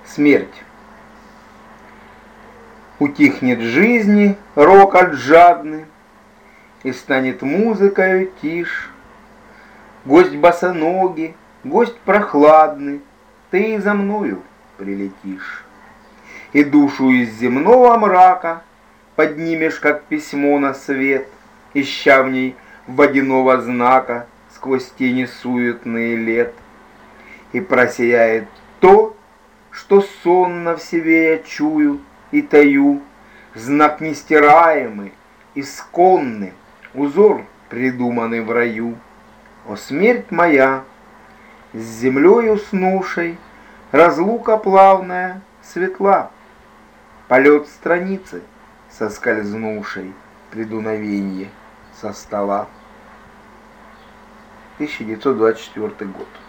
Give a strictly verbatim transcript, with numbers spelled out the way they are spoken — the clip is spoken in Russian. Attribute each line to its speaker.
Speaker 1: Смерть. Утихнет жизни рокот жадный, и станет музыкою тишь. Гость босоногий, гость прохладный, ты за мною прилетишь. И душу из земного мрака поднимешь, как письмо на свет, ища в ней водяного знака сквозь тени суетные лет. И просияет то, что сонно в себе я чую и таю, знак нестираемый, исконный, узор, придуманный в раю. О, смерть моя, с землей уснувшей, разлука плавная, светла, полет страницы, соскользнувшей при дуновенье со стола. тысяча девятьсот двадцать четвёртый год.